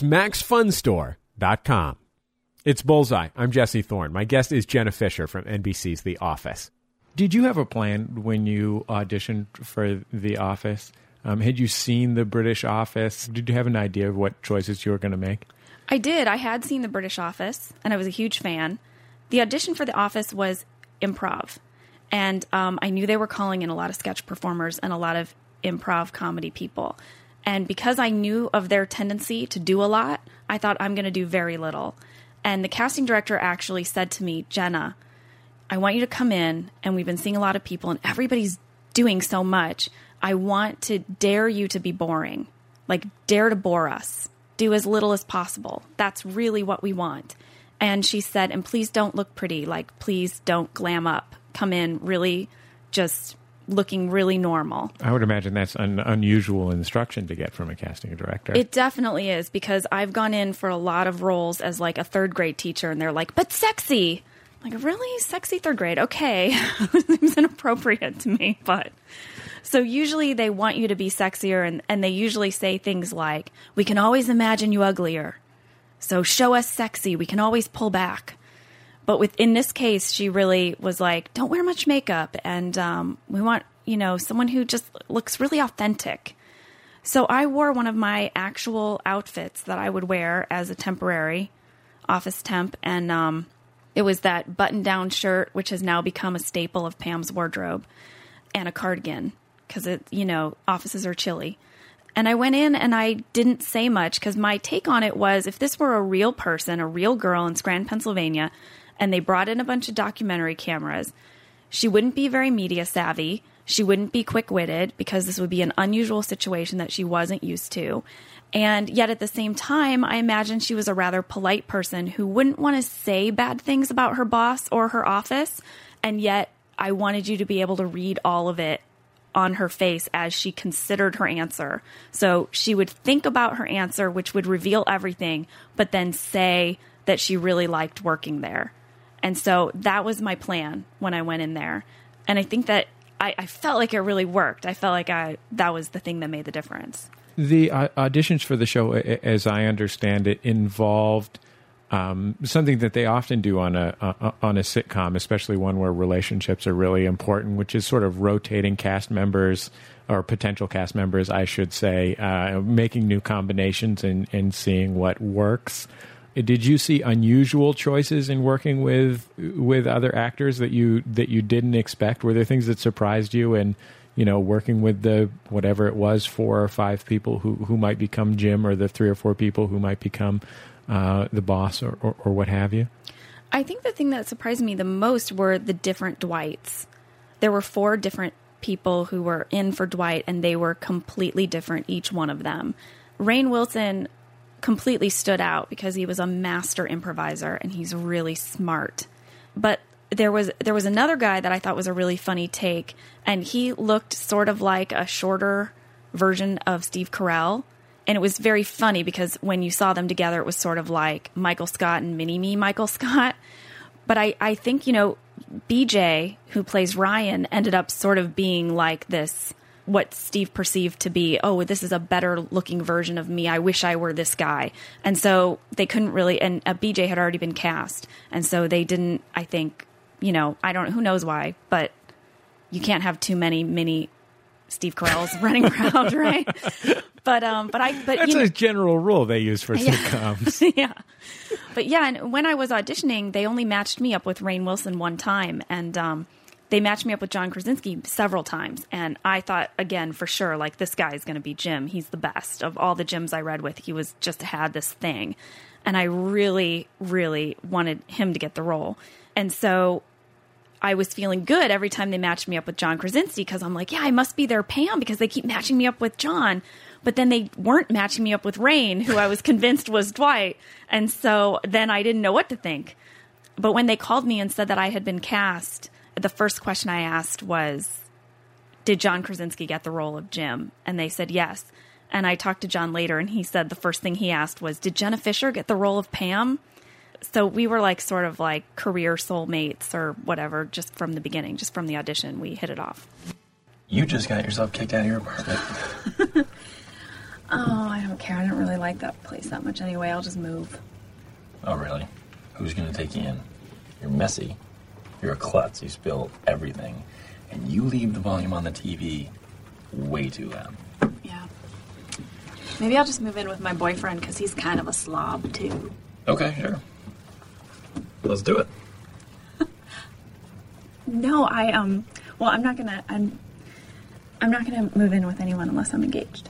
MaxFunStore.com. It's Bullseye. I'm Jesse Thorne. My guest is Jenna Fischer from NBC's The Office. Did you have a plan when you auditioned for The Office? Had you seen The British Office? Did you have an idea of what choices you were going to make? I did. I had seen The British Office, and I was a huge fan. The audition for The Office was improv, and I knew they were calling in a lot of sketch performers and a lot of improv comedy people. And because I knew of their tendency to do a lot, I thought I'm going to do very little. And the casting director actually said to me, Jenna, I want you to come in, and we've been seeing a lot of people, and everybody's doing so much. I want to dare you to be boring. Like, dare to bore us. Do as little as possible. That's really what we want. And she said, and please don't look pretty. Like, please don't glam up. Come in really just looking really normal. I would imagine that's an unusual instruction to get from a casting director. It definitely is, because I've gone in for a lot of roles as like a 3rd grade teacher, and they're like, but sexy. I'm like, really? Sexy 3rd grade? Okay. Seems inappropriate to me, but... So usually they want you to be sexier, and they usually say things like, we can always imagine you uglier. So show us sexy. We can always pull back. But in this case, she really was like, don't wear much makeup. And we want, someone who just looks really authentic. So I wore one of my actual outfits that I would wear as a temporary office temp. And it was that button-down shirt, which has now become a staple of Pam's wardrobe, and a cardigan, because, offices are chilly. And I went in and I didn't say much, because my take on it was, if this were a real person, a real girl in Scranton, Pennsylvania, and they brought in a bunch of documentary cameras, she wouldn't be very media savvy. She wouldn't be quick-witted, because this would be an unusual situation that she wasn't used to. And yet at the same time, I imagine she was a rather polite person who wouldn't want to say bad things about her boss or her office. And yet I wanted you to be able to read all of it on her face as she considered her answer. So she would think about her answer, which would reveal everything, but then say that she really liked working there. And so that was my plan when I went in there. And I think that I felt like it really worked. I felt like that was the thing that made the difference. The auditions for the show, as I understand it, involved something that they often do on a sitcom, especially one where relationships are really important, which is sort of rotating cast members, or potential cast members, I should say, making new combinations and seeing what works. Did you see unusual choices in working with other actors that you didn't expect? Were there things that surprised you? And working with the whatever it was, 4 or 5 people who might become Jim, or the 3 or 4 people who might become the boss, or what have you? I think the thing that surprised me the most were the different Dwights. There were 4 different people who were in for Dwight, and they were completely different, each one of them. Rainn Wilson completely stood out because he was a master improviser and he's really smart. But there was another guy that I thought was a really funny take, and he looked sort of like a shorter version of Steve Carell. And it was very funny because when you saw them together, it was sort of like Michael Scott and Mini-Me Michael Scott. But I think, BJ, who plays Ryan, ended up sort of being like this, what Steve perceived to be, oh, this is a better looking version of me. I wish I were this guy. And so they couldn't really, and BJ had already been cast. And so they didn't, I think, I don't know, who knows why, but you can't have too many mini Steve Carells running around, right? But that's a general rule they use for sitcoms. Yeah. But yeah, and when I was auditioning, they only matched me up with Rainn Wilson one time, and they matched me up with John Krasinski several times. And I thought, again, for sure, like, this guy is going to be Jim. He's the best. Of all the Jims I read with, he was just had this thing. And I really, really wanted him to get the role. And so I was feeling good every time they matched me up with John Krasinski, because I'm like, yeah, I must be their Pam because they keep matching me up with John. But then they weren't matching me up with Rainn, who I was convinced was Dwight. And so then I didn't know what to think. But when they called me and said that I had been cast, the first question I asked was, did John Krasinski get the role of Jim? And they said yes. And I talked to John later, and he said the first thing he asked was, did Jenna Fischer get the role of Pam? So we were like sort of like career soulmates or whatever, just from the beginning, just from the audition. We hit it off. You just got yourself kicked out of your apartment. Oh, I don't care. I don't really like that place that much anyway. I'll just move. Oh, really? Who's going to take you in? You're messy. You're a klutz. You spill everything. And you leave the volume on the TV way too loud. Yeah. Maybe I'll just move in with my boyfriend because he's kind of a slob, too. Okay, sure. Let's do it. No, I'm not gonna move in with anyone unless I'm engaged.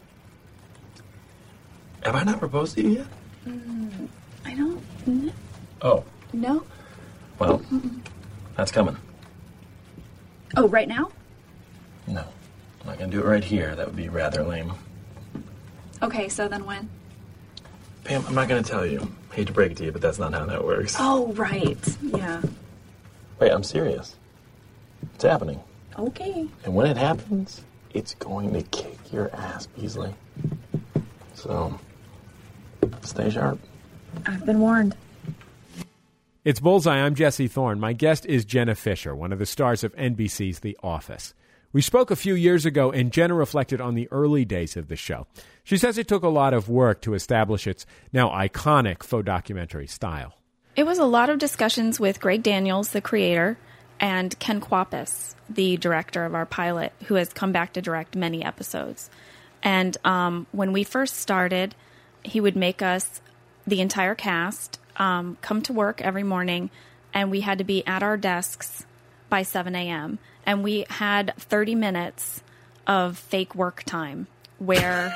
Have I not proposed to you yet? I don't. Oh. No. Well, that's coming. Oh, right now? No. I'm not going to do it right here. That would be rather lame. Okay, so then when? Pam, I'm not going to tell you. Hate to break it to you, but that's not how that works. Oh, right. Yeah. Wait, I'm serious. It's happening. Okay. And when it happens, it's going to kick your ass, Beasley. So, stay sharp. I've been warned. It's Bullseye. I'm Jesse Thorne. My guest is Jenna Fischer, one of the stars of NBC's The Office. We spoke a few years ago, and Jenna reflected on the early days of the show. She says it took a lot of work to establish its now iconic faux documentary style. It was a lot of discussions with Greg Daniels, the creator, and Ken Kwapis, the director of our pilot, who has come back to direct many episodes. And when we first started, he would make us, the entire cast, come to work every morning, and we had to be at our desks by 7 a.m. And we had 30 minutes of fake work time where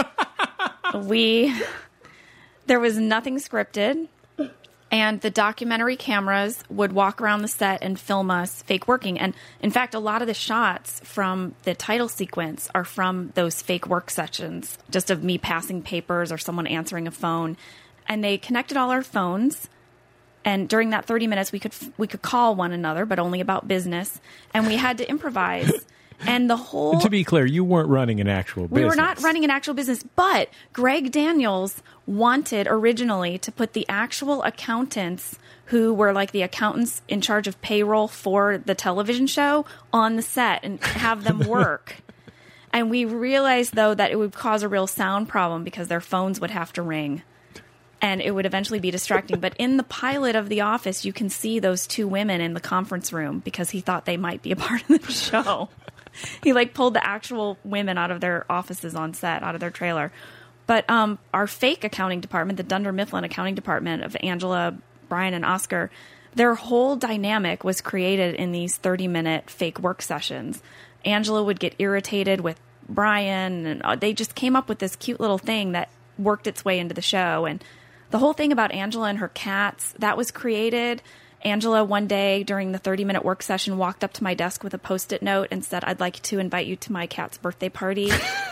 there was nothing scripted, and the documentary cameras would walk around the set and film us fake working. And in fact, a lot of the shots from the title sequence are from those fake work sessions, just of me passing papers or someone answering a phone. And they connected all our phones. And during that 30 minutes, we could call one another, but only about business. And we had to improvise. And the whole... And to be clear, you weren't running an actual business. We were not running an actual business. But Greg Daniels wanted originally to put the actual accountants who were like the accountants in charge of payroll for the television show on the set and have them work. And we realized, though, that it would cause a real sound problem because their phones would have to ring. And it would eventually be distracting. But in the pilot of The Office, you can see those two women in the conference room because he thought they might be a part of the show. He pulled the actual women out of their offices on set, out of their trailer. But our fake accounting department, the Dunder Mifflin accounting department of Angela, Brian, and Oscar, their whole dynamic was created in these 30-minute fake work sessions. Angela would get irritated with Brian, and they just came up with this cute little thing that worked its way into the show. And the whole thing about Angela and her cats, that was created. Angela, one day during the 30-minute work session, walked up to my desk with a Post-it note and said, "I'd like to invite you to my cat's birthday party."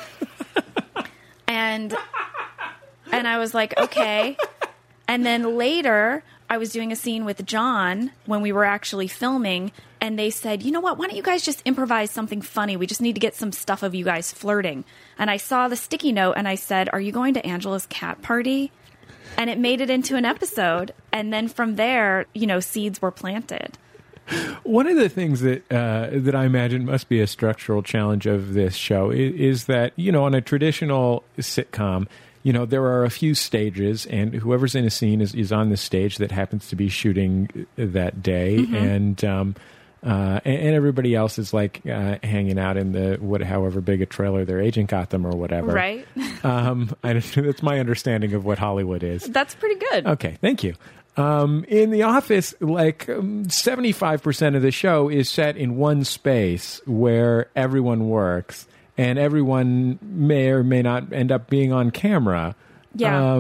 and I was like, okay. And then later, I was doing a scene with John when we were actually filming, and they said, "You know what, why don't you guys just improvise something funny? We just need to get some stuff of you guys flirting." And I saw the sticky note, and I said, "Are you going to Angela's cat party?" And it made it into an episode. And then from there, seeds were planted. One of the things that I imagine must be a structural challenge of this show is that, on a traditional sitcom, there are a few stages, and whoever's in a scene is on the stage that happens to be shooting that day. Mm-hmm. And everybody else is hanging out in however big a trailer their agent got them or whatever. Right. That's my understanding of what Hollywood is. That's pretty good. Okay, thank you. In The Office, 75% of the show is set in one space where everyone works, and everyone may or may not end up being on camera. Yeah.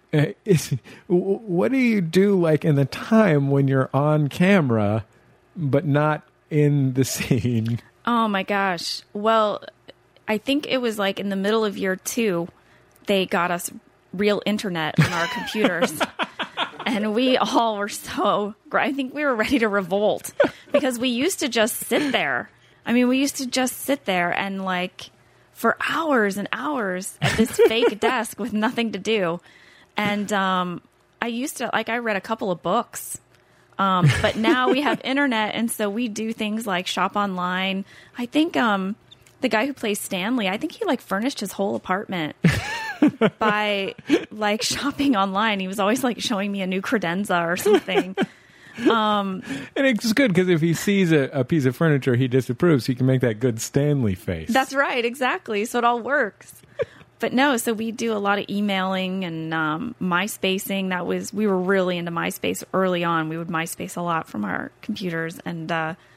What do you do in the time when you're on camera but not in the scene? Oh my gosh. Well, I think it was in the middle of year 2, they got us real internet on our computers. And we all were I think we were ready to revolt because we used to just sit there. We used to just sit there and for hours and hours at this fake desk with nothing to do. And I used to, I read a couple of books. But now we have internet, and so we do things like shop online. I think the guy who plays Stanley, I think he furnished his whole apartment by shopping online. He was always showing me a new credenza or something. And it's good because if he sees a piece of furniture he disapproves, he can make that good Stanley face. That's right, exactly. So it all works. But no, so we do a lot of emailing and MySpacing. We were really into MySpace early on. We would MySpace a lot from our computers. And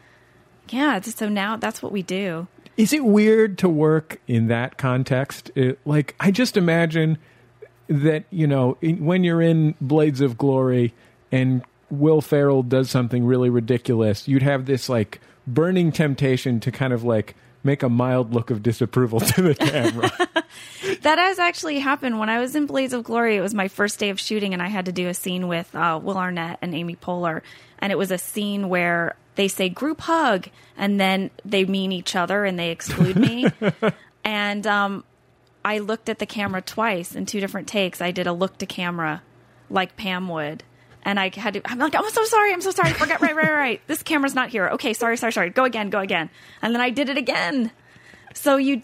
so now that's what we do. Is it weird to work in that context? I just imagine that, when you're in Blades of Glory and Will Ferrell does something really ridiculous, you'd have this burning temptation to kind of make a mild look of disapproval to the camera. That has actually happened. When I was in Blades of Glory, it was my first day of shooting, and I had to do a scene with Will Arnett and Amy Poehler. And it was a scene where they say group hug, and then they mean each other and they exclude me. And I looked at the camera twice in 2 different takes. I did a look to camera like Pam would. And I had to, I'm so sorry. Forget, right. This camera's not here. Okay, sorry. Go again. And then I did it again. So it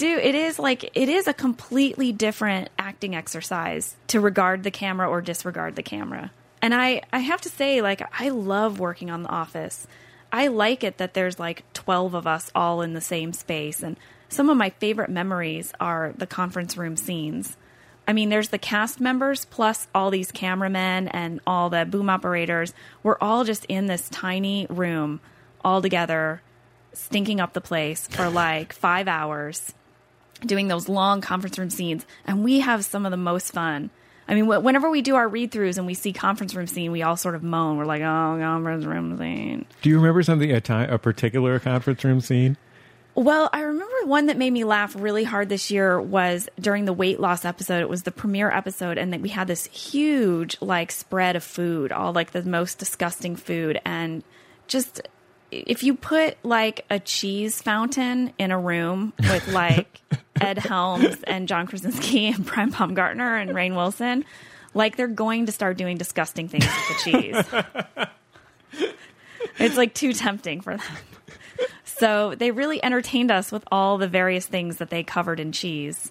is a completely different acting exercise to regard the camera or disregard the camera. And I have to say, I love working on The Office. I like it that there's 12 of us all in the same space. And some of my favorite memories are the conference room scenes. There's the cast members plus all these cameramen and all the boom operators. We're all just in this tiny room all together, stinking up the place for 5 hours, doing those long conference room scenes. And we have some of the most fun. Whenever we do our read-throughs and we see conference room scene, we all sort of moan. We're like, oh, conference room scene. Do you remember a particular conference room scene? Well, I remember one that made me laugh really hard this year was during the weight loss episode. It was the premiere episode, and then we had this huge spread of food, all the most disgusting food. And just if you put a cheese fountain in a room with Ed Helms and John Krasinski and Brian Baumgartner and Rainn Wilson, they're going to start doing disgusting things with the cheese. It's too tempting for them. So they really entertained us with all the various things that they covered in cheese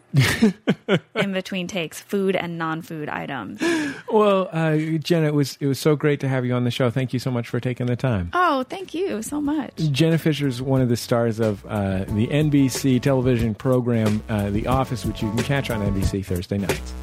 in between takes, food and non-food items. Well, Jenna, it was so great to have you on the show. Thank you so much for taking the time. Oh, thank you so much. Jenna Fischer is one of the stars of the NBC television program The Office, which you can catch on NBC Thursday nights.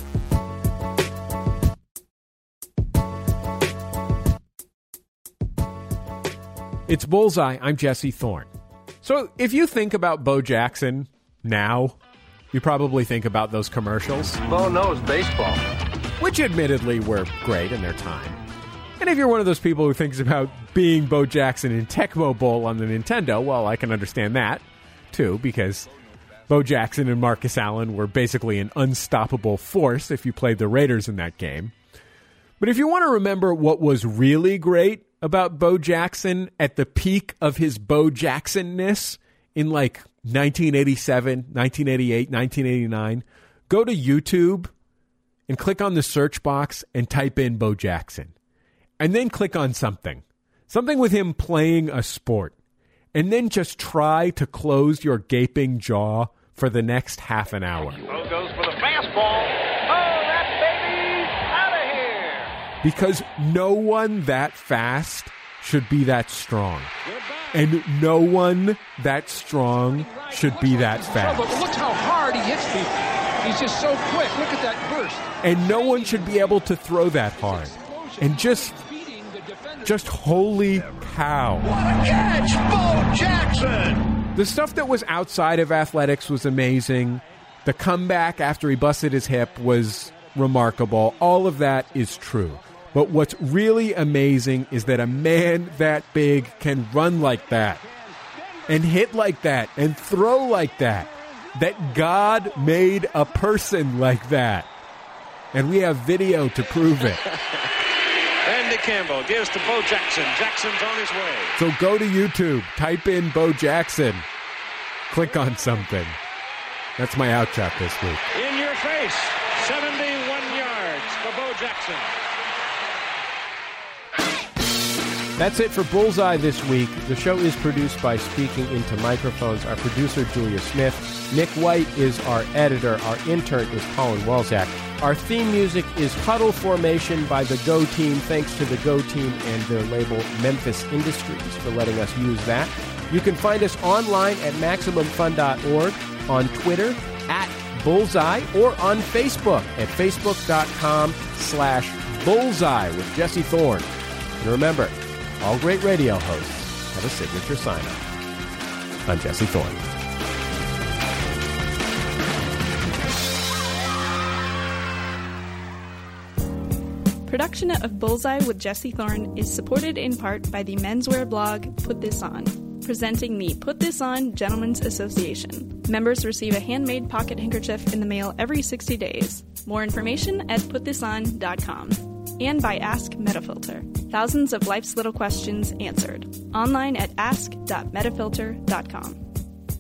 It's Bullseye. I'm Jesse Thorne. So if you think about Bo Jackson now, you probably think about those commercials. Bo knows baseball. Which admittedly were great in their time. And if you're one of those people who thinks about being Bo Jackson in Tecmo Bowl on the Nintendo, well, I can understand that, too, because Bo Jackson and Marcus Allen were basically an unstoppable force if you played the Raiders in that game. But if you want to remember what was really great about Bo Jackson at the peak of his Bo Jackson-ness in like 1987, 1988, 1989, go to YouTube and click on the search box and type in Bo Jackson. And then click on something with him playing a sport. And then just try to close your gaping jaw for the next half an hour. Bo goes for the fastball. Oh, that baby's out of here. Because no one that fast should be that strong. And no one that strong should be that fast. But look how hard he hits people. He's just so quick. Look at that burst. And no one should be able to throw that hard. And just holy cow. What a catch, Bo Jackson! The stuff that was outside of athletics was amazing. The comeback after he busted his hip was remarkable. All of that is true. But what's really amazing is that a man that big can run like that and hit like that and throw like that. That God made a person like that. And we have video to prove it. Randy Campbell gives to Bo Jackson. Jackson's on his way. So go to YouTube, type in Bo Jackson, click on something. That's my out shot this week. In your face, 71 yards for Bo Jackson. That's it for Bullseye this week. The show is produced by Speaking Into Microphones. Our producer, Julia Smith. Nick White is our editor. Our intern is Colin Welzak. Our theme music is Huddle Formation by the Go Team. Thanks to the Go Team and their label Memphis Industries for letting us use that. You can find us online at MaximumFun.org, on Twitter at Bullseye, or on Facebook at Facebook.com/Bullseye with Jesse Thorne. And remember, all great radio hosts have a signature sign-off. I'm Jesse Thorne. Production of Bullseye with Jesse Thorne is supported in part by the menswear blog Put This On, presenting the Put This On Gentlemen's Association. Members receive a handmade pocket handkerchief in the mail every 60 days. More information at putthison.com. And by Ask Metafilter. Thousands of life's little questions answered. Online at ask.metafilter.com.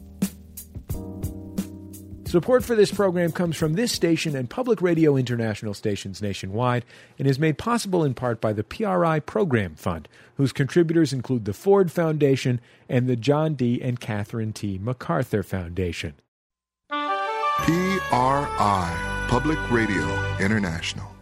Support for this program comes from this station and Public Radio International stations nationwide and is made possible in part by the PRI Program Fund, whose contributors include the Ford Foundation and the John D. and Catherine T. MacArthur Foundation. PRI, Public Radio International.